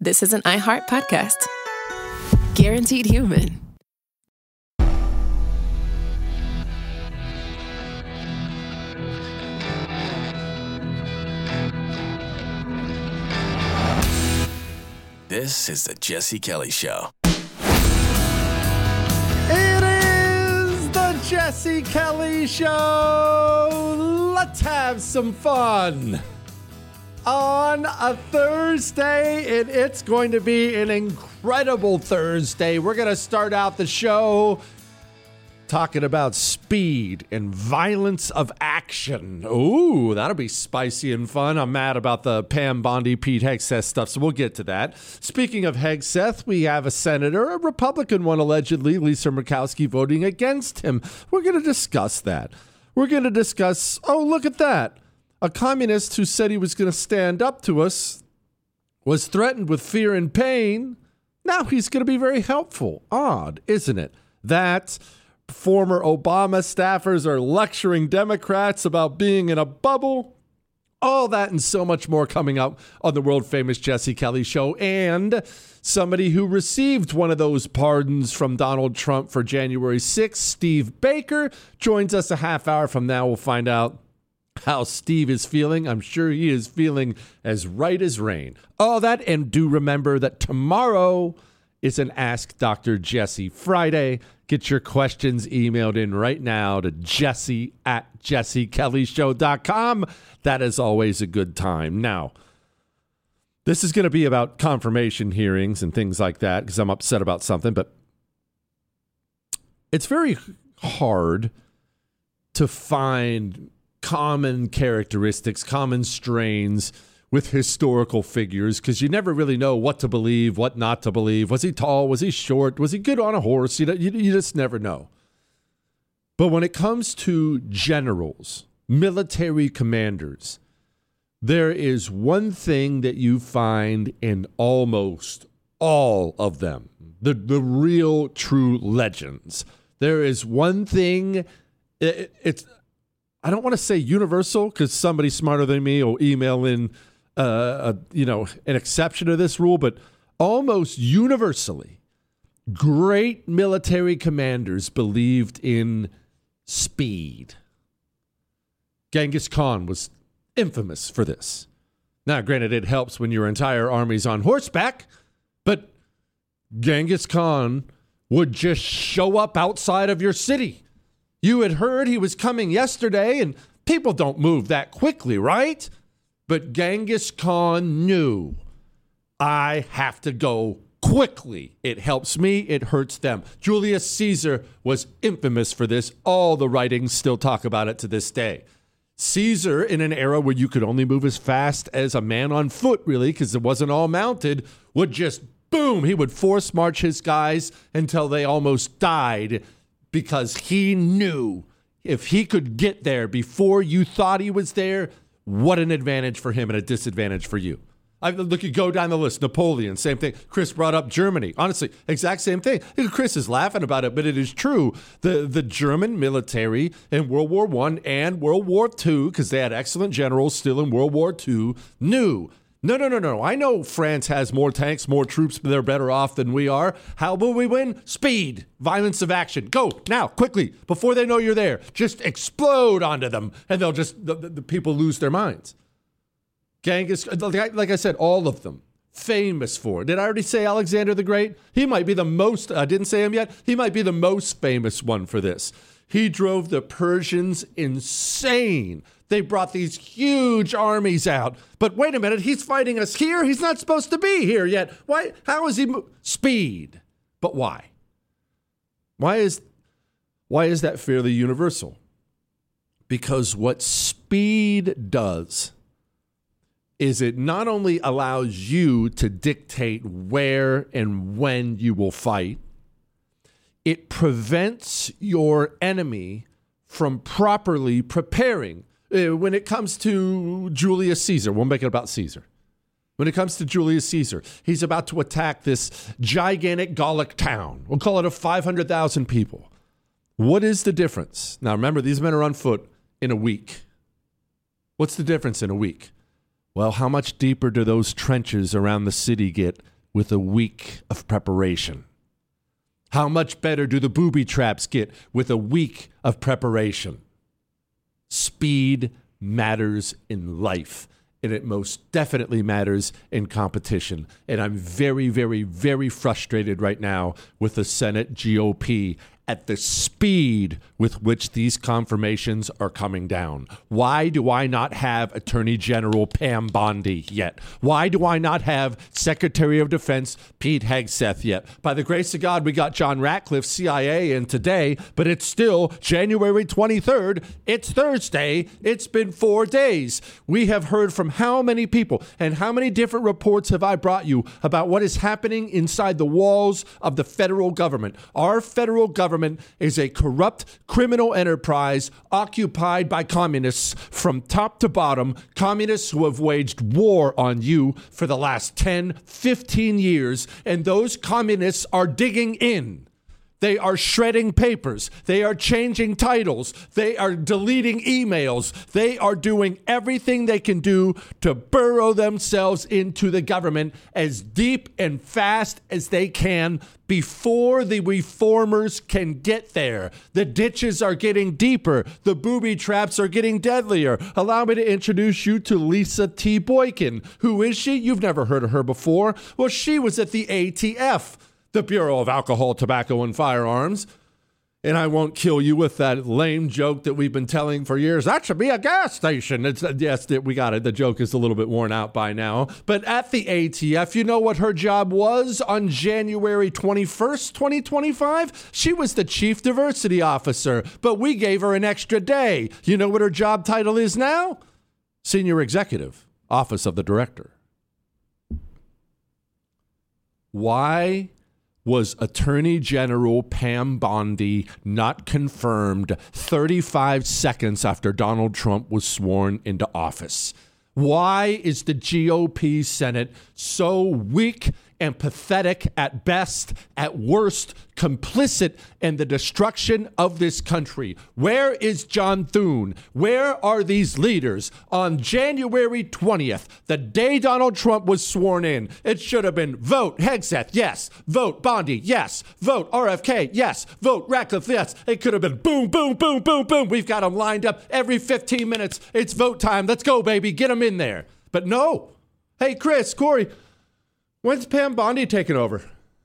this is an iHeart podcast. Guaranteed human. This is the Jesse Kelly Show. It is the Jesse Kelly Show. Let's have some fun. On a Thursday, and it's going to be an incredible Thursday. We're going to start out the show talking about speed and violence of action. Ooh, that'll be spicy and fun. I'm mad about the Pam Bondi, Pete Hegseth stuff, so we'll get to that. Speaking of Hegseth, we have a senator, a Republican one allegedly, Lisa Murkowski, voting against him. We're going to discuss that. We're going to discuss, oh, look at that. A communist who said he was going to stand up to us was threatened with fear and pain. Now he's going to be very helpful. Odd, isn't it? That former Obama staffers are lecturing Democrats about being in a bubble. All that and so much more coming up on the world-famous Jesse Kelly Show. And somebody who received one of those pardons from Donald Trump for January 6th, Steve Baker, joins us a half hour from now. We'll find out how Steve is feeling. I'm sure he is feeling as right as rain. All that, and do remember that tomorrow is an Ask Dr. Jesse Friday. Get your questions emailed in right now to jesse@jessekellyshow.com. That is always a good time. Now, this is going to be about confirmation hearings and things like that because I'm upset about something, but it's very hard to find common characteristics, common strains with historical figures because you never really know what to believe, what not to believe. Was he tall? Was he short? Was he good on a horse? You just never know. But when it comes to generals, military commanders, there is one thing that you find in almost all of them, the real true legends. There is one thing, it's I don't want to say universal because somebody smarter than me will email in an exception to this rule, but almost universally, great military commanders believed in speed. Genghis Khan was infamous for this. Now, granted, it helps when your entire army's on horseback, but Genghis Khan would just show up outside of your city. You had heard he was coming yesterday, and people don't move that quickly, right? But Genghis Khan knew, I have to go quickly. It helps me, it hurts them. Julius Caesar was infamous for this. All the writings still talk about it to this day. Caesar, in an era where you could only move as fast as a man on foot, really, because it wasn't all mounted, would just, boom, he would force march his guys until they almost died because he knew if he could get there before you thought he was there, what an advantage for him and a disadvantage for you. Look, you go down the list. Napoleon, same thing. Chris brought up Germany. Honestly, exact same thing. Chris is laughing about it, but it is true. The German military in World War I and World War II, because they had excellent generals still in World War II, knew, no. I know France has more tanks, more troops, but they're better off than we are. How will we win? Speed, violence of action. Go now, quickly, before they know you're there. Just explode onto them, and they'll just, the people lose their minds. Genghis, like I said, all of them famous for. Did I already say Alexander the Great? He might be the most, I didn't say him yet, he might be the most famous one for this. He drove the Persians insane. They brought these huge armies out. But wait a minute, he's fighting us here? He's not supposed to be here yet. Why? How is he? Speed. But why? Why is that fairly universal? Because what speed does is it not only allows you to dictate where and when you will fight, it prevents your enemy from properly preparing. When it comes to Julius Caesar, we'll make it about Caesar. When it comes to Julius Caesar, he's about to attack this gigantic Gallic town. We'll call it a 500,000 people. What is the difference? Now, remember, these men are on foot in a week. What's the difference in a week? Well, how much deeper do those trenches around the city get with a week of preparation? How much better do the booby traps get with a week of preparation? Speed matters in life, and it most definitely matters in competition. And I'm very, very, very frustrated right now with the Senate GOP at the speed with which these confirmations are coming down. Why do I not have Attorney General Pam Bondi yet? Why do I not have Secretary of Defense Pete Hegseth yet? By the grace of God, we got John Ratcliffe, CIA, in today, but it's still January 23rd. It's Thursday. It's been 4 days. We have heard from how many people and how many different reports have I brought you about what is happening inside the walls of the federal government? Our federal government is a corrupt criminal enterprise occupied by communists from top to bottom, communists who have waged war on you for the last 10, 15 years, and those communists are digging in. They are shredding papers. They are changing titles. They are deleting emails. They are doing everything they can do to burrow themselves into the government as deep and fast as they can before the reformers can get there. The ditches are getting deeper. The booby traps are getting deadlier. Allow me to introduce you to Lisa T. Boykin. Who is she? You've never heard of her before. Well, she was at the ATF, the Bureau of Alcohol, Tobacco, and Firearms. And I won't kill you with that lame joke that we've been telling for years. That should be a gas station. Yes, we got it. The joke is a little bit worn out by now. But at the ATF, you know what her job was on January 21st, 2025? She was the Chief Diversity Officer, but we gave her an extra day. You know what her job title is now? Senior Executive, Office of the Director. Why was Attorney General Pam Bondi not confirmed 35 seconds after Donald Trump was sworn into office? Why is the GOP Senate so weak and pathetic at best, at worst, complicit in the destruction of this country? Where is John Thune? Where are these leaders? On January 20th, the day Donald Trump was sworn in, it should have been vote Hegseth, yes. Vote Bondi, yes. Vote RFK, yes. Vote Ratcliffe, yes. It could have been boom, boom, boom, boom, boom. We've got them lined up every 15 minutes. It's vote time. Let's go, baby. Get them in there. But no. Hey, Chris, Corey, when's Pam Bondi taking over?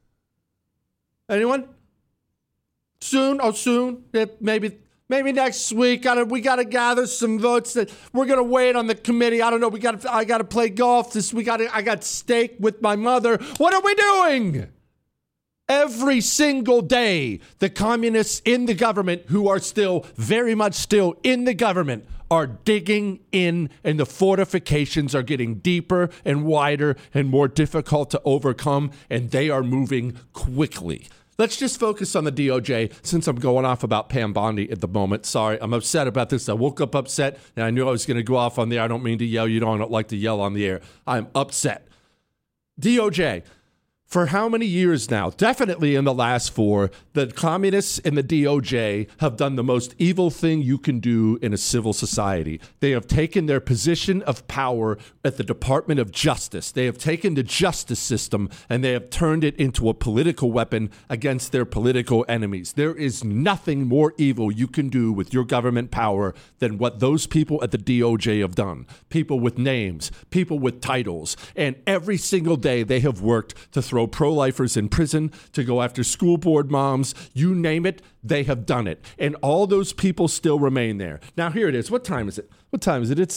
Anyone? Soon? Oh, soon? Yeah, maybe next week. We gotta gather some votes. That we're gonna wait on the committee. I don't know. I gotta play golf. I got steak with my mother. What are we doing? Every single day, the communists in the government, who are still very much still in the government, are digging in, and the fortifications are getting deeper and wider and more difficult to overcome, and they are moving quickly. Let's just focus on the DOJ, since I'm going off about Pam Bondi at the moment. Sorry, I'm upset about this. I woke up upset, and I knew I was going to go off on the air. I don't mean to yell. You don't like to yell on the air. I'm upset. DOJ. For how many years now? Definitely in the last 4, the communists and the DOJ have done the most evil thing you can do in a civil society. They have taken their position of power at the Department of Justice. They have taken the justice system and they have turned it into a political weapon against their political enemies. There is nothing more evil you can do with your government power than what those people at the DOJ have done. People with names, people with titles, and every single day they have worked to throw pro-lifers in prison, to go after school board moms, you name it, they have done it. And all those people still remain there. Now, here it is. What time is it? It's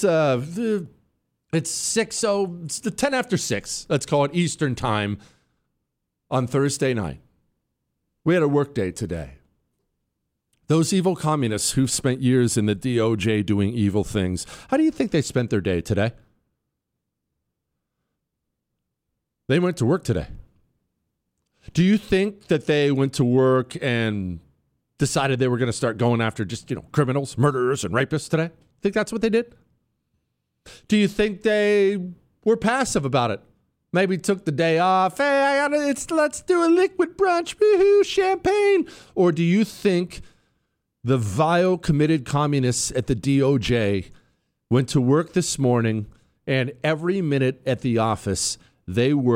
10 after 6. Let's call it Eastern time on Thursday night. We had a work day today. Those evil communists who've spent years in the DOJ doing evil things, how do you think they spent their day today? They went to work today. Do you think that they went to work and decided they were going to start going after just, criminals, murderers, and rapists today? Think that's what they did? Do you think they were passive about it? Maybe took the day off. Hey, let's do a liquid brunch. Woohoo, champagne. Or do you think the vile, committed communists at the DOJ went to work this morning and every minute at the office, they worked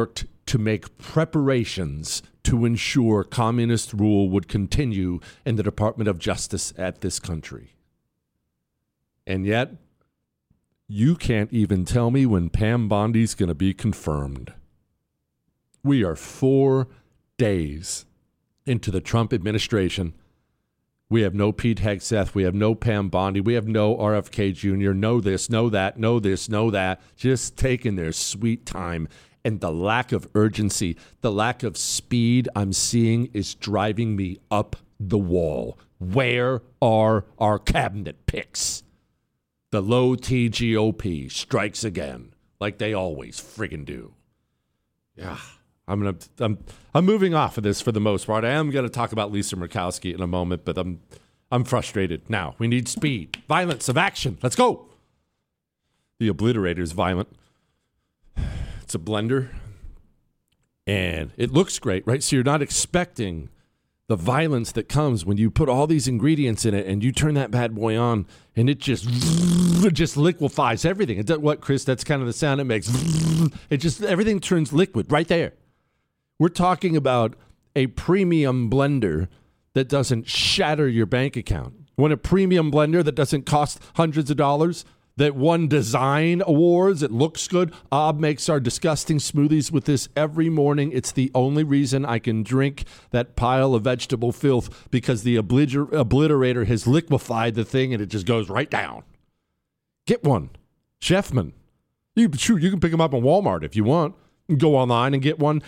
to make preparations to ensure communist rule would continue in the Department of Justice at this country. And yet, you can't even tell me when Pam Bondi's going to be confirmed. We are 4 days into the Trump administration. We have no Pete Hegseth. We have no Pam Bondi. We have no RFK Jr. No this, no that, no this, no that. Just taking their sweet time. And the lack of urgency, the lack of speed I'm seeing is driving me up the wall. Where are our cabinet picks? The low T GOP strikes again, like they always friggin' do. Yeah. I'm moving off of this for the most part. I am going to talk about Lisa Murkowski in a moment, but I'm frustrated now. We need speed, violence of action. Let's go. The Obliterator's violent. It's a blender, and it looks great, right? So you're not expecting the violence that comes when you put all these ingredients in it, and you turn that bad boy on, and it just liquefies everything. It does what, Chris? That's kind of the sound it makes. It just everything turns liquid right there. We're talking about a premium blender that doesn't shatter your bank account. Want a premium blender that doesn't cost hundreds of dollars, that won design awards, it looks good. Ob makes our disgusting smoothies with this every morning. It's the only reason I can drink that pile of vegetable filth, because the Obliterator has liquefied the thing and it just goes right down. Get one. Chefman. You can pick them up on Walmart if you want. Go online and get one.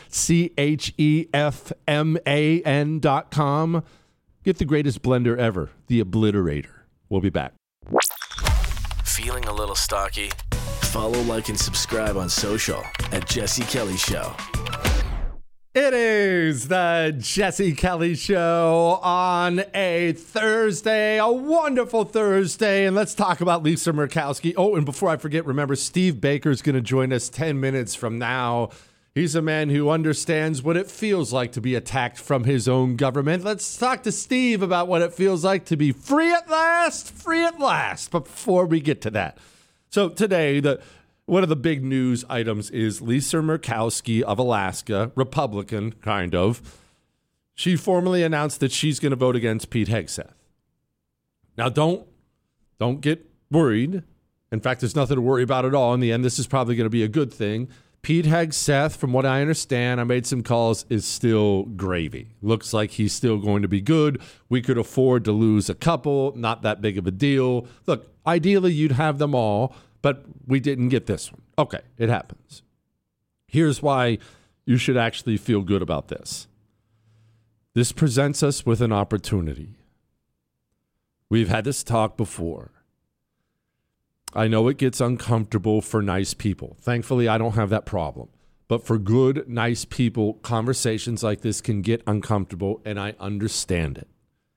CHEFMAN.com. Get the greatest blender ever, the Obliterator. We'll be back. Feeling a little stocky? Follow, like, and subscribe on social at Jesse Kelly Show. It is the Jesse Kelly Show on a Thursday, a wonderful Thursday, and let's talk about Lisa Murkowski. Oh, and before I forget, remember, Steve Baker's going to join us 10 minutes from now. He's a man who understands what it feels like to be attacked from his own government. Let's talk to Steve about what it feels like to be free at last, free at last. But before we get to that, so today, one of the big news items is Lisa Murkowski of Alaska, Republican, kind of. She formally announced that she's going to vote against Pete Hegseth. Now, don't get worried. In fact, there's nothing to worry about at all. In the end, this is probably going to be a good thing. Pete Hegseth, from what I understand, I made some calls, is still gravy. Looks like he's still going to be good. We could afford to lose a couple. Not that big of a deal. Look, ideally, you'd have them all, but we didn't get this one. Okay, it happens. Here's why you should actually feel good about this. This presents us with an opportunity. We've had this talk before. I know it gets uncomfortable for nice people. Thankfully, I don't have that problem. But for good, nice people, conversations like this can get uncomfortable, and I understand it.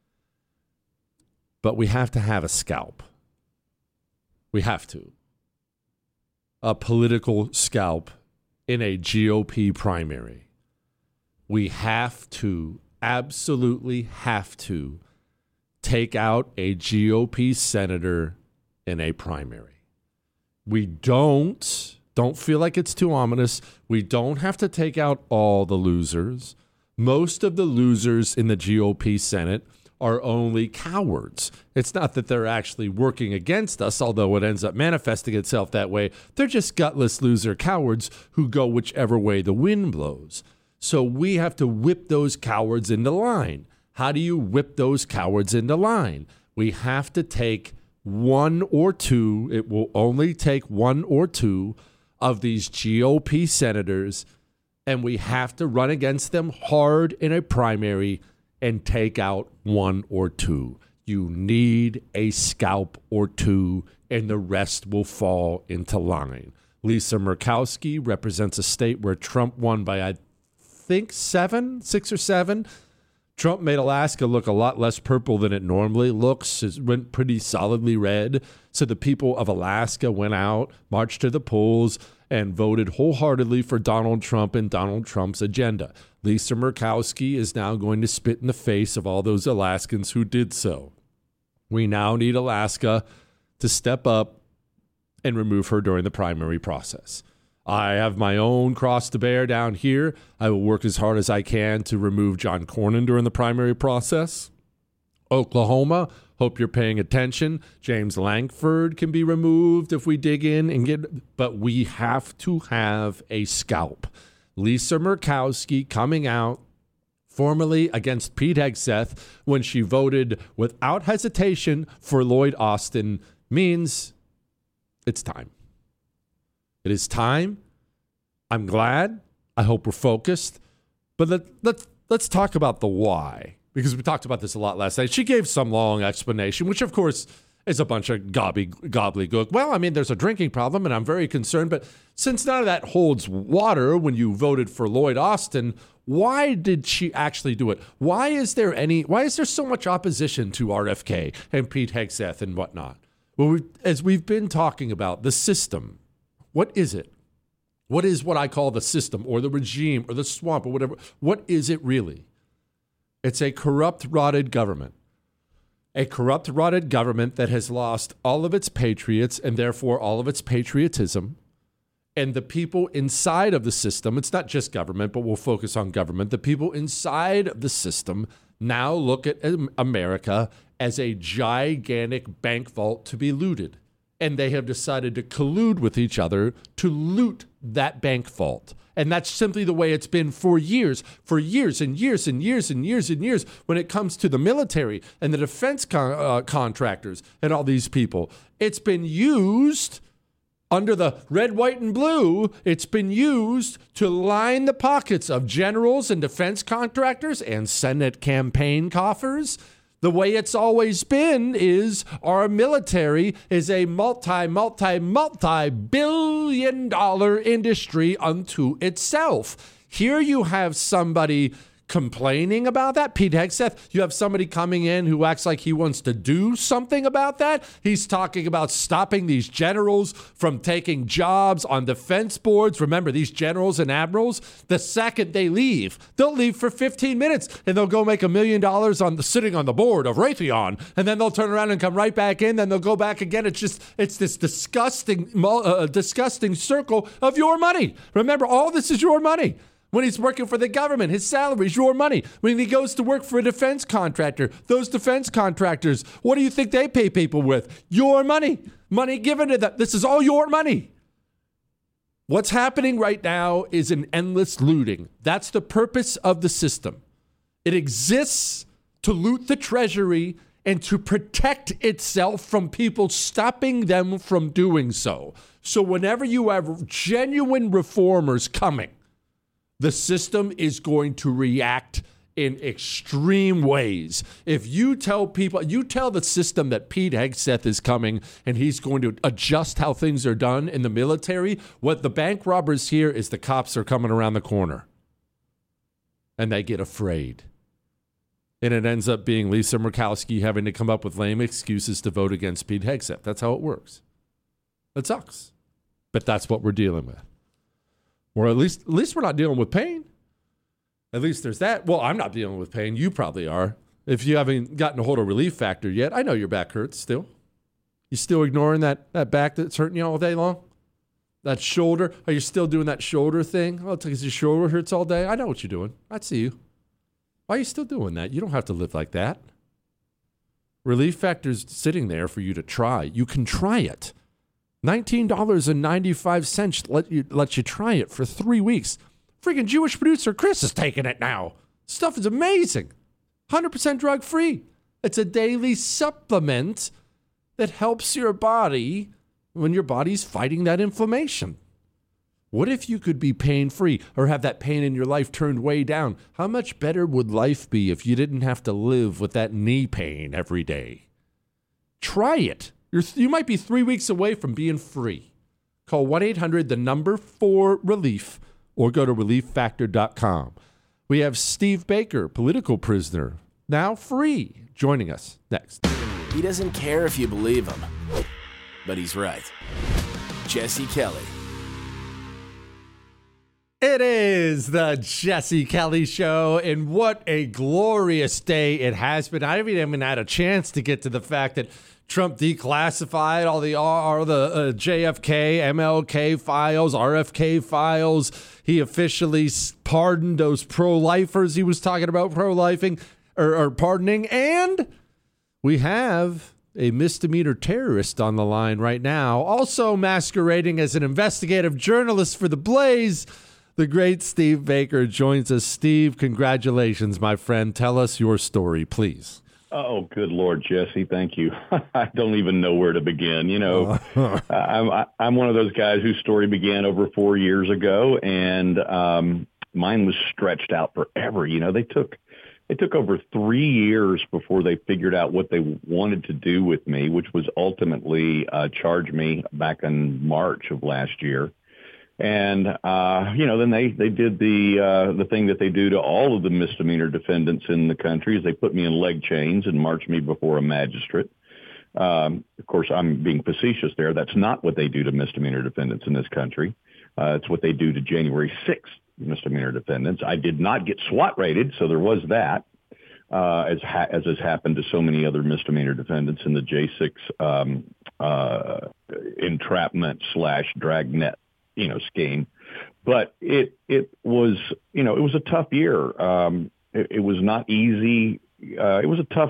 But we have to have a scalp. We have to. A political scalp in a GOP primary. We have to, absolutely have to, take out a GOP senator in a primary. We don't feel like it's too ominous. We don't have to take out all the losers. Most of the losers in the GOP Senate are only cowards. It's not that they're actually working against us, although it ends up manifesting itself that way. They're just gutless loser cowards who go whichever way the wind blows. So we have to whip those cowards into line. How do you whip those cowards into line? We have to take one or two, it will only take one or two of these GOP senators, and we have to run against them hard in a primary and take out one or two. You need a scalp or two, and the rest will fall into line. Lisa Murkowski represents a state where Trump won by, I think, 6 or 7. Trump made Alaska look a lot less purple than it normally looks. It went pretty solidly red. So the people of Alaska went out, marched to the polls, and voted wholeheartedly for Donald Trump and Donald Trump's agenda. Lisa Murkowski is now going to spit in the face of all those Alaskans who did so. We now need Alaska to step up and remove her during the primary process. I have my own cross to bear down here. I will work as hard as I can to remove John Cornyn during the primary process. Oklahoma, hope you're paying attention. James Langford can be removed if we dig in and get, but we have to have a scalp. Lisa Murkowski coming out formally against Pete Hegseth when she voted without hesitation for Lloyd Austin means it's time. It is time. I'm glad. I hope we're focused. But let's talk about the why, because we talked about this a lot last night. She gave some long explanation, which, of course, is a bunch of gobbledygook. Well, I mean, there's a drinking problem, and I'm very concerned. But since none of that holds water when you voted for Lloyd Austin, why did she actually do it? Why is there so much opposition to RFK and Pete Hegseth and whatnot? Well, as we've been talking about, the system, what is it? What is what I call the system or the regime or the swamp or whatever? What is it really? It's a corrupt, rotted government. A corrupt, rotted government that has lost all of its patriots and therefore all of its patriotism. And the people inside of the system, it's not just government, but we'll focus on government. The people inside of the system now look at America as a gigantic bank vault to be looted. And they have decided to collude with each other to loot that bank vault. And that's simply the way it's been for years and years and years and years and years when it comes to the military and the defense contractors and all these people. It's been used under the red, white, and blue. It's been used to line the pockets of generals and defense contractors and Senate campaign coffers. The way it's always been is our military is a multi-billion-dollar industry unto itself. Here you have somebody complaining about that. Pete Hegseth, you have somebody coming in who acts like he wants to do something about that. He's talking about stopping these generals from taking jobs on defense boards. Remember, these generals and admirals, the second they leave, they'll leave for 15 minutes and they'll go make $1 million sitting on the board of Raytheon. And then they'll turn around and come right back in. Then they'll go back again. It's this disgusting circle of your money. Remember, all this is your money. When he's working for the government, his salary is your money. When he goes to work for a defense contractor, those defense contractors, what do you think they pay people with? Your money. Money given to them. This is all your money. What's happening right now is an endless looting. That's the purpose of the system. It exists to loot the treasury and to protect itself from people stopping them from doing so. So whenever you have genuine reformers coming, the system is going to react in extreme ways. If you tell people, you tell the system that Pete Hegseth is coming and he's going to adjust how things are done in the military, what the bank robbers hear is the cops are coming around the corner. And they get afraid. And it ends up being Lisa Murkowski having to come up with lame excuses to vote against Pete Hegseth. That's how it works. It sucks. But that's what we're dealing with. Or at least we're not dealing with pain. At least there's that. Well, I'm not dealing with pain. You probably are. If you haven't gotten a hold of Relief Factor yet, I know your back hurts still. You still ignoring that back that's hurting you all day long? That shoulder? Are you still doing that shoulder thing? Oh, it's because your shoulder hurts all day? I know what you're doing. I see you. Why are you still doing that? You don't have to live like that. Relief Factor's sitting there for you to try. You can try it. $19.95 lets you try it for 3 weeks. Freaking Jewish producer Chris is taking it now. Stuff is amazing. 100% drug-free. It's a daily supplement that helps your body when your body's fighting that inflammation. What if you could be pain-free or have that pain in your life turned way down? How much better would life be if you didn't have to live with that knee pain every day? Try it. You might be 3 weeks away from being free. Call 1-800-4RELIEF or go to relieffactor.com. We have Steve Baker, political prisoner, now free, joining us next. He doesn't care if you believe him, but he's right. Jesse Kelly. It is the Jesse Kelly Show, and what a glorious day it has been. I haven't even had a chance to get to the fact that Trump declassified all the JFK, MLK files, RFK files. He officially pardoned those pro-lifers he was talking about pro-lifing or pardoning. And we have a misdemeanor terrorist on the line right now, also masquerading as an investigative journalist for The Blaze. The great Steve Baker joins us. Steve, congratulations, my friend. Tell us your story, please. Oh, good Lord, Jesse. Thank you. I don't even know where to begin. You know, I'm one of those guys whose story began over 4 years ago, and mine was stretched out forever. You know, they took over 3 years before they figured out what they wanted to do with me, which was ultimately charge me back in March of last year. And, then they did the thing that they do to all of the misdemeanor defendants in the country is they put me in leg chains and marched me before a magistrate. Of course, I'm being facetious there. That's not what they do to misdemeanor defendants in this country. It's what they do to January 6th misdemeanor defendants. I did not get SWAT rated, so there was that, as has happened to so many other misdemeanor defendants in the J6 entrapment / dragnet scheme. But it was a tough year. It was not easy. It was a tough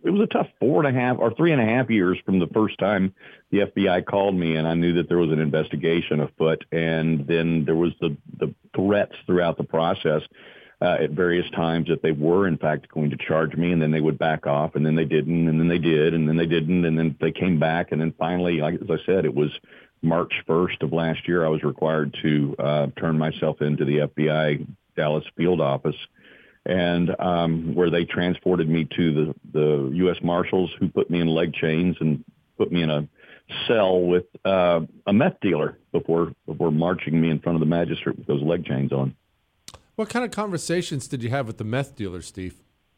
4.5 or 3.5 years from the first time the FBI called me and I knew that there was an investigation afoot. And then there was the threats throughout the process at various times that they were in fact going to charge me, and then they would back off, and then they didn't, and then they did, and then they didn't, and then they came back, and then finally, like as I said, it was March 1st of last year, I was required to turn myself into the FBI Dallas field office, and where they transported me to the U.S. Marshals, who put me in leg chains and put me in a cell with a meth dealer before marching me in front of the magistrate with those leg chains on. What kind of conversations did you have with the meth dealer, Steve?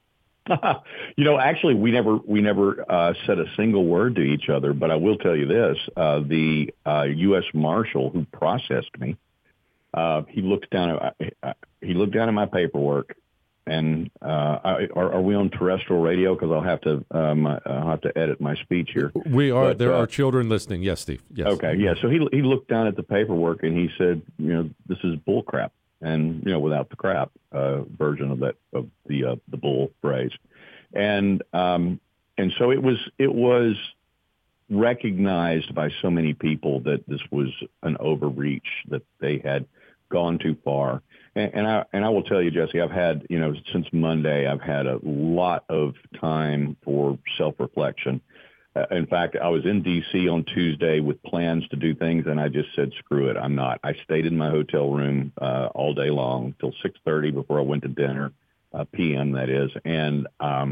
Actually, we never said a single word to each other. But I will tell you this: the U.S. Marshal who processed me, he looked down at my paperwork, and are we on terrestrial radio? Because I'll have to edit my speech here. We are. But there are children listening. Yes, Steve. Yes. Okay. Yeah. So he looked down at the paperwork and he said, this is bull crap. And, without the crap version of the bull phrase. And so it was recognized by so many people that this was an overreach, that they had gone too far. And I will tell you, Jesse, I've had, since Monday, I've had a lot of time for self-reflection. In fact, I was in D.C. on Tuesday with plans to do things, and I just said, screw it, I'm not. I stayed in my hotel room all day long till 6:30 before I went to dinner, p.m. that is. And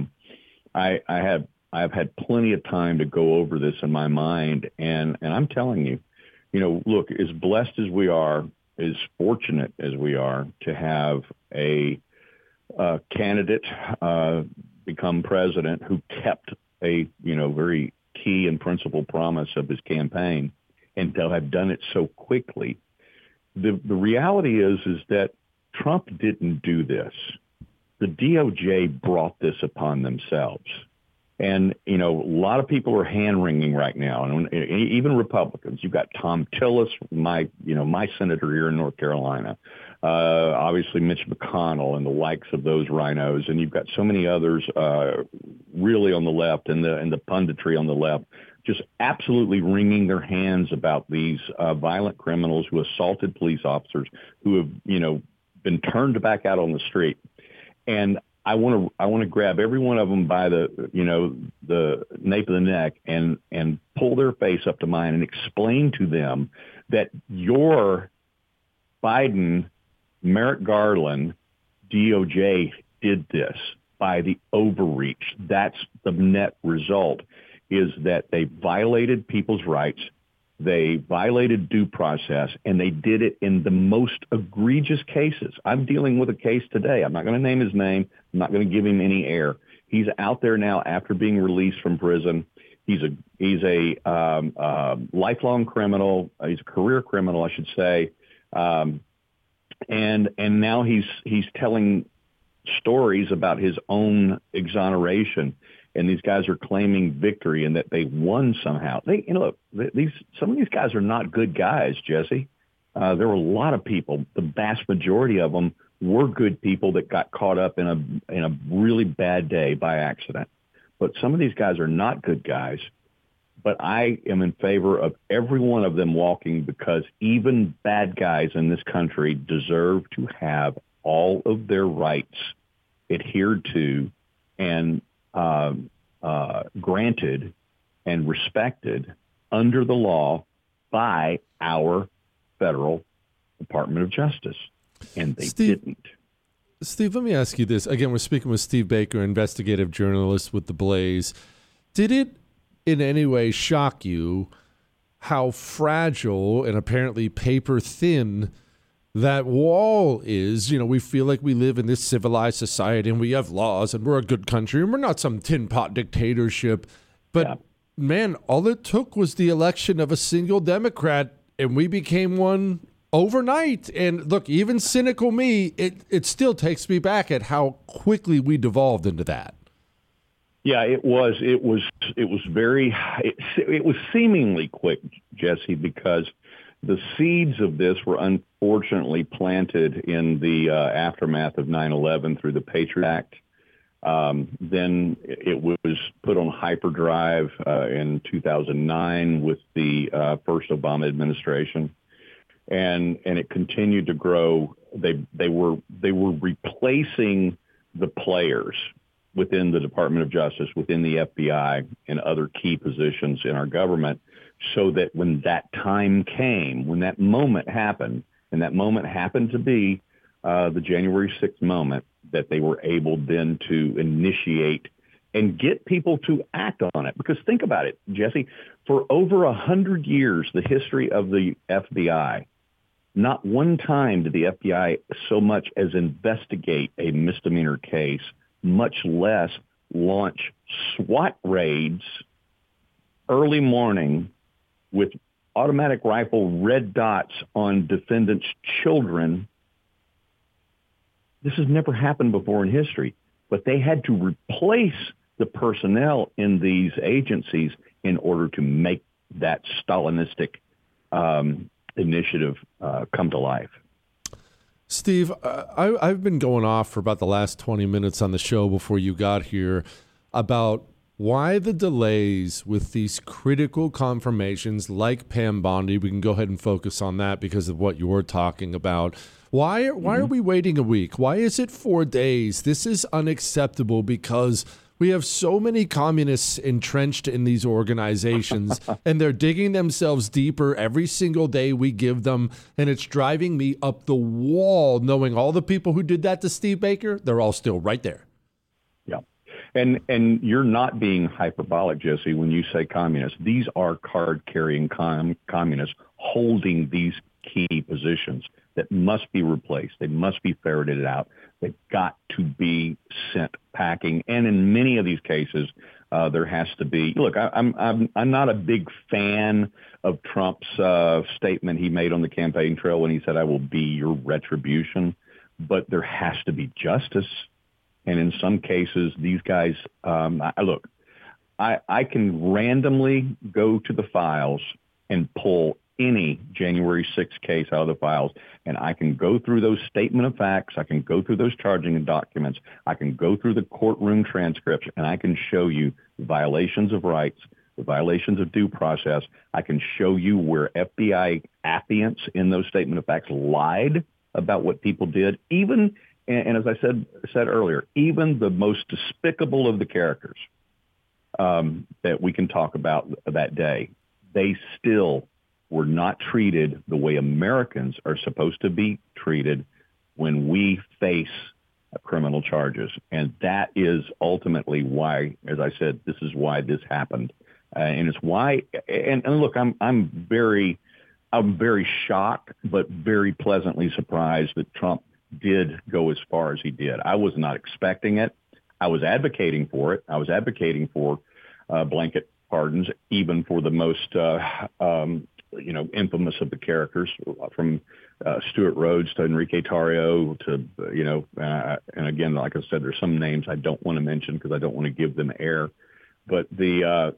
I have had plenty of time to go over this in my mind. And I'm telling you, look, as blessed as we are, as fortunate as we are to have a candidate become president who kept a very key and principal promise of his campaign, and to have done it so quickly. The reality is that Trump didn't do this. The DOJ brought this upon themselves. And, a lot of people are hand-wringing right now, and even Republicans. You've got Tom Tillis, my senator here in North Carolina, obviously Mitch McConnell and the likes of those rhinos, and you've got so many others really on the left and the punditry on the left, just absolutely wringing their hands about these violent criminals who assaulted police officers, who have, been turned back out on the street. And I want to grab every one of them by the nape of the neck and pull their face up to mine and explain to them that your Biden, Merrick Garland, DOJ did this by the overreach. That's the net result, is that they violated people's rights. They violated due process, and they did it in the most egregious cases. I'm dealing with a case today. I'm not going to name his name. I'm not going to give him any air. He's out there now after being released from prison. He's a lifelong criminal. He's a career criminal, I should say. And now he's telling stories about his own exoneration. and these guys are claiming victory and that they won somehow. Some of these guys are not good guys, Jesse. There were a lot of people, the vast majority of them were good people that got caught up in a really bad day by accident. But some of these guys are not good guys. But I am in favor of every one of them walking, because even bad guys in this country deserve to have all of their rights adhered to and granted and respected under the law by our federal Department of Justice. And they didn't. Steve, let me ask you this. Again, we're speaking with Steve Baker, investigative journalist with The Blaze. Did it in any way shock you how fragile and apparently paper thin that wall is? You know, we feel like we live in this civilized society and we have laws and we're a good country and we're not some tin pot dictatorship. But man, all it took was the election of a single Democrat and we became one overnight. And look, even cynical me, it still takes me back at how quickly we devolved into that. Yeah, it was seemingly quick, Jesse, because the seeds of this were unfortunately planted in the aftermath of 9/11 through the Patriot Act. Then it was put on hyperdrive in 2009 with the first Obama administration, and it continued to grow. They were replacing the players within the Department of Justice, within the FBI, and other key positions in our government, so that when that time came, when that moment happened, and that moment happened to be the January 6th moment, that they were able then to initiate and get people to act on it. Because think about it, Jesse, for over 100 years, the history of the FBI, not one time did the FBI so much as investigate a misdemeanor case, much less launch SWAT raids early morning with automatic rifle red dots on defendants' children. This has never happened before in history, but they had to replace the personnel in these agencies in order to make that Stalinistic initiative come to life. Steve, I've been going off for about the last 20 minutes on the show before you got here about why the delays with these critical confirmations like Pam Bondi. We can go ahead and focus on that because of what you're talking about. Why are we waiting a week? Why is it 4 days? This is unacceptable because we have so many communists entrenched in these organizations, and they're digging themselves deeper every single day we give them, and it's driving me up the wall knowing all the people who did that to Steve Baker, they're all still right there. Yeah. And you're not being hyperbolic, Jesse, when you say communists. These are card-carrying communists holding these key positions that must be replaced. They must be ferreted out. They've got to be sent packing. And in many of these cases, there has to be. Look, I'm not a big fan of Trump's statement he made on the campaign trail when he said, "I will be your retribution." But there has to be justice. And in some cases, these guys, I can randomly go to the files and pull any January 6th case out of the files, and I can go through those statement of facts, I can go through those charging documents, I can go through the courtroom transcripts, and I can show you the violations of rights, the violations of due process. I can show you where FBI affiants in those statement of facts lied about what people did, even, and as I said earlier, even the most despicable of the characters that we can talk about that day, they still were not treated the way Americans are supposed to be treated when we face criminal charges. And that is ultimately why, as I said, this is why this happened. And it's why, and look, I'm very shocked, but very pleasantly surprised that Trump did go as far as he did. I was not expecting it. I was advocating for it. I was advocating for blanket pardons, even for the most infamous of the characters, from Stuart Rhodes to Enrique Tarrio to, and again, like I said, there's some names I don't want to mention because I don't want to give them air. But the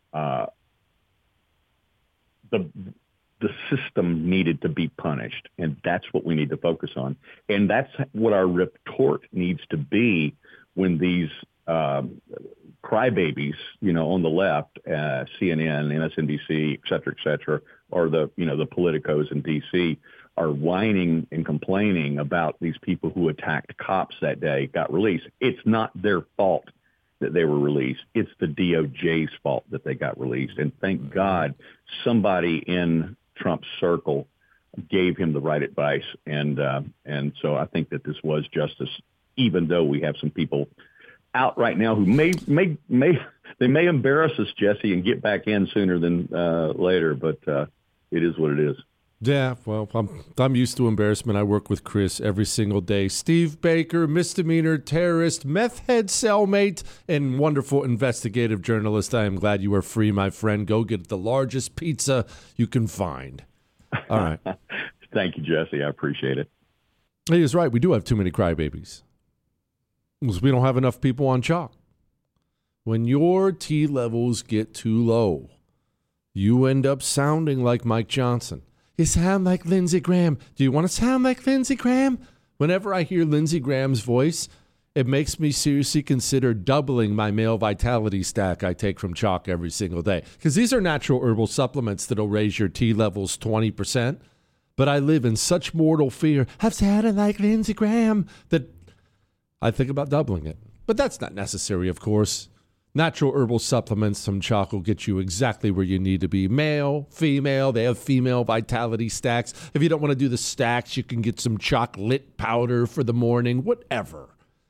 system needed to be punished, and that's what we need to focus on. And that's what our retort needs to be when these crybabies, on the left, CNN, MSNBC, et cetera, or the politicos in D.C. are whining and complaining about these people who attacked cops that day got released. It's not their fault that they were released. It's the DOJ's fault that they got released. And thank God somebody in Trump's circle gave him the right advice. And so I think that this was justice, even though we have some people out right now who may embarrass us, Jesse, and get back in sooner than later. But it is what it is. Yeah, well, I'm used to embarrassment. I work with Chris every single day. Steve Baker, misdemeanor terrorist, meth head cellmate, and wonderful investigative journalist. I am glad you are free, my friend. Go get the largest pizza you can find. All right. Thank you, Jesse. I appreciate it. He is right. We do have too many crybabies. We don't have enough people on chalk. When your T levels get too low, you end up sounding like Mike Johnson. You sound like Lindsey Graham. Do you want to sound like Lindsey Graham? Whenever I hear Lindsey Graham's voice, it makes me seriously consider doubling my male vitality stack I take from chalk every single day. Because these are natural herbal supplements that'll raise your T levels 20%. But I live in such mortal fear of sounding like Lindsey Graham that I think about doubling it. But that's not necessary, of course. Natural herbal supplements from chalk will get you exactly where you need to be. Male, female, they have female vitality stacks. If you don't want to do the stacks, you can get some chocolate powder for the morning, whatever.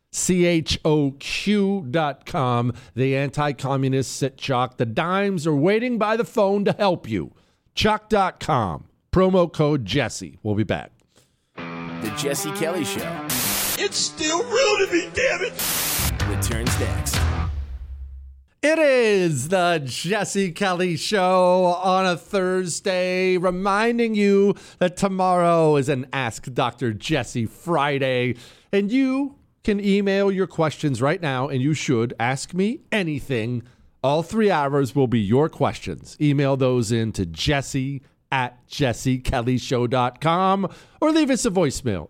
CHOQ.com, the anti-communists at Chalk. The dimes are waiting by the phone to help you. Chalk.com, promo code Jesse. We'll be back. The Jesse Kelly Show. It's still real to me, damn it! Returns next. It is the Jesse Kelly Show on a Thursday, reminding you that tomorrow is an Ask Dr. Jesse Friday, and you can email your questions right now, and you should ask me anything. All 3 hours will be your questions. Email those in to jesse@jessekellyshow.com or leave us a voicemail,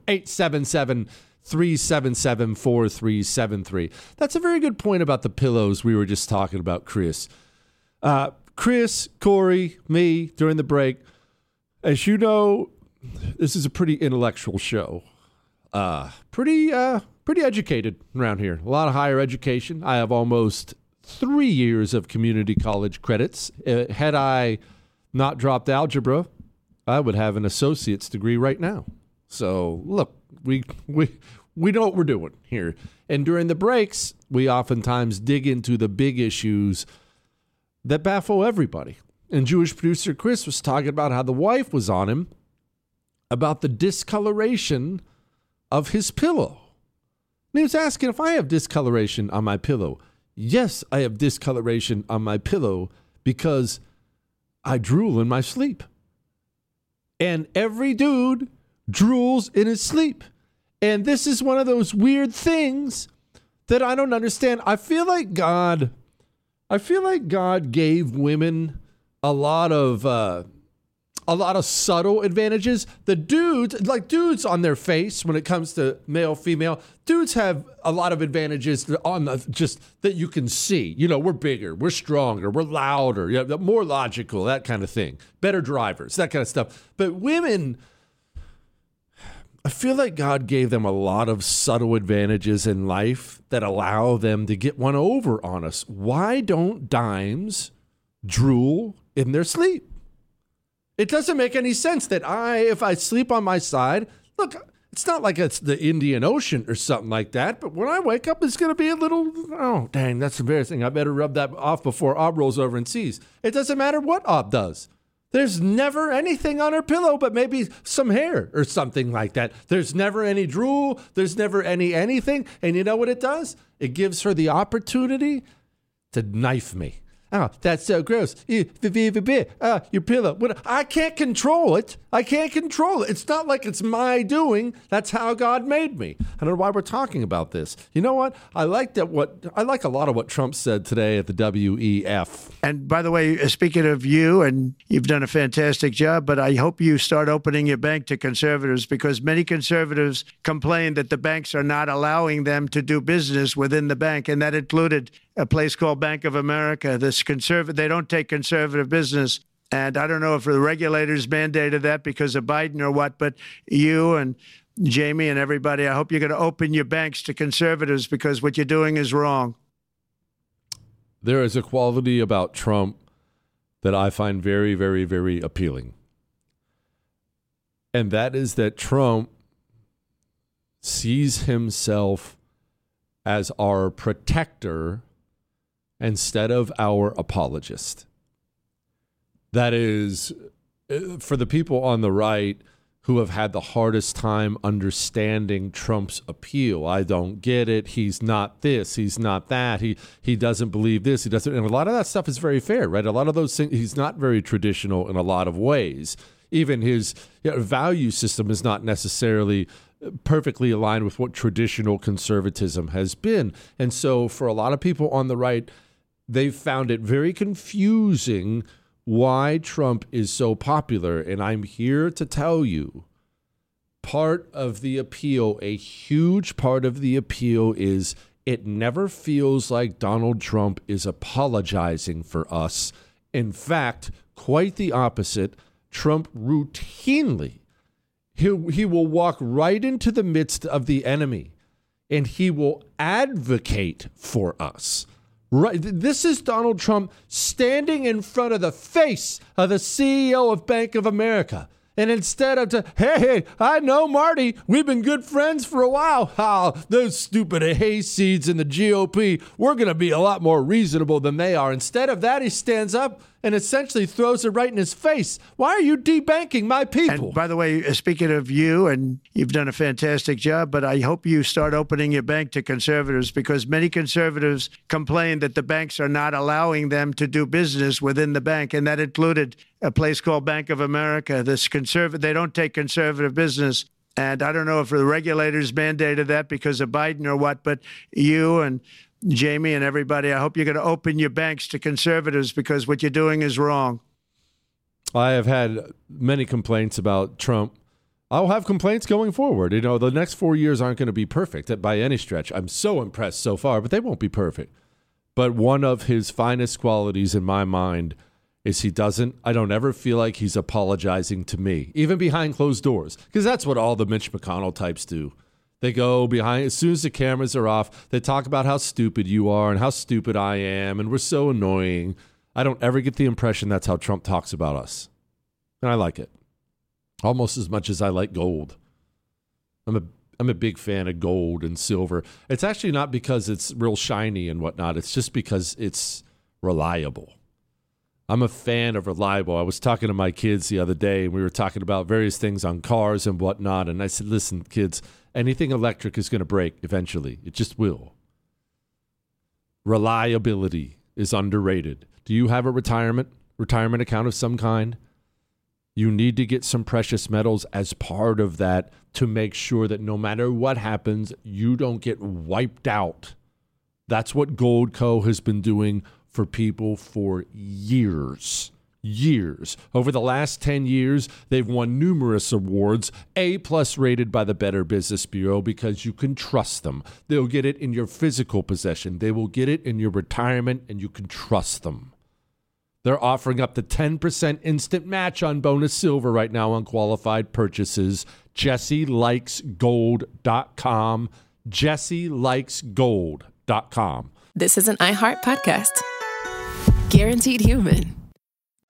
877-377-4373. That's a very good point about the pillows we were just talking about, Chris. Chris, Corey, me, during the break. As you know, this is a pretty intellectual show. Pretty educated around here. A lot of higher education. I have almost 3 years of community college credits. Had I not dropped algebra, I would have an associate's degree right now. So, look, we know what we're doing here. And during the breaks, we oftentimes dig into the big issues that baffle everybody. And Jewish producer Chris was talking about how the wife was on him about the discoloration of his pillow. And he was asking if I have discoloration on my pillow. Yes, I have discoloration on my pillow because I drool in my sleep. And every dude drools in his sleep. And this is one of those weird things that I don't understand. I feel like God gave women a lot of subtle advantages. The dudes on their face when it comes to male, female, dudes have a lot of advantages on just that you can see. You know, we're bigger, we're stronger, we're louder, more logical, that kind of thing. Better drivers, that kind of stuff. But women, I feel like God gave them a lot of subtle advantages in life that allow them to get one over on us. Why don't dimes drool in their sleep? It doesn't make any sense that if I sleep on my side, look, it's not like it's the Indian Ocean or something like that, but when I wake up, it's going to be a little, oh, dang, that's embarrassing. I better rub that off before Ob rolls over and sees. It doesn't matter what Ob does. There's never anything on her pillow but maybe some hair or something like that. There's never any drool. There's never anything. And you know what it does? It gives her the opportunity to knife me. Oh, that's so gross. Your pillow. I can't control it. I can't control it. It's not like it's my doing. That's how God made me. I don't know why we're talking about this. You know what? I like a lot of what Trump said today at the WEF. And by the way, speaking of you, and you've done a fantastic job, but I hope you start opening your bank to conservatives, because many conservatives complain that the banks are not allowing them to do business within the bank, and that included a place called Bank of America. They don't take conservative business. And I don't know if the regulators mandated that because of Biden or what, but you and Jamie and everybody, I hope you're going to open your banks to conservatives, because what you're doing is wrong. There is a quality about Trump that I find very, very, very appealing. And that is that Trump sees himself as our protector instead of our apologist. That is, for the people on the right who have had the hardest time understanding Trump's appeal. I don't get it. He's not this. He's not that. He doesn't believe this. He doesn't. And a lot of that stuff is very fair, right? A lot of those things, he's not very traditional in a lot of ways. Even his value system is not necessarily perfectly aligned with what traditional conservatism has been. And so for a lot of people on the right, they've found it very confusing why Trump is so popular. And I'm here to tell you, part of the appeal, a huge part of the appeal, is it never feels like Donald Trump is apologizing for us. In fact, quite the opposite. Trump routinely, he will walk right into the midst of the enemy and he will advocate for us. Right. This is Donald Trump standing in front of the face of the CEO of Bank of America. And instead of, hey, I know Marty, we've been good friends for a while. Those stupid hayseeds in the GOP, we're going to be a lot more reasonable than they are. Instead of that, he stands up and essentially throws it right in his face. Why are you debanking my people? And by the way, speaking of you, and you've done a fantastic job, but I hope you start opening your bank to conservatives, because many conservatives complain that the banks are not allowing them to do business within the bank, and that included a place called Bank of America. They don't take conservative business. And I don't know if the regulators mandated that because of Biden or what, but you and Jamie and everybody, I hope you're going to open your banks to conservatives, because what you're doing is wrong. I have had many complaints about Trump. I'll have complaints going forward. You know, the next 4 years aren't going to be perfect by any stretch. I'm so impressed so far, but they won't be perfect. But one of his finest qualities in my mind is I don't ever feel like he's apologizing to me, even behind closed doors, because that's what all the Mitch McConnell types do. They go behind, as soon as the cameras are off, they talk about how stupid you are and how stupid I am, and we're so annoying. I don't ever get the impression that's how Trump talks about us. And I like it. Almost as much as I like gold. I'm a big fan of gold and silver. It's actually not because it's real shiny and whatnot. It's just because it's reliable. I'm a fan of reliable. I was talking to my kids the other day, and we were talking about various things on cars and whatnot. And I said, listen, kids, anything electric is going to break eventually. It just will. Reliability is underrated. Do you have a retirement account of some kind? You need to get some precious metals as part of that to make sure that no matter what happens, you don't get wiped out. That's what Goldco has been doing for people for years. Over the last 10 years, they've won numerous awards, A+ rated by the Better Business Bureau, because you can trust them. They'll get it in your physical possession. They will get it in your retirement, and you can trust them. They're offering up to 10% instant match on bonus silver right now on qualified purchases. JesseLikesGold.com. JesseLikesGold.com. This is an iHeart podcast. Guaranteed Human.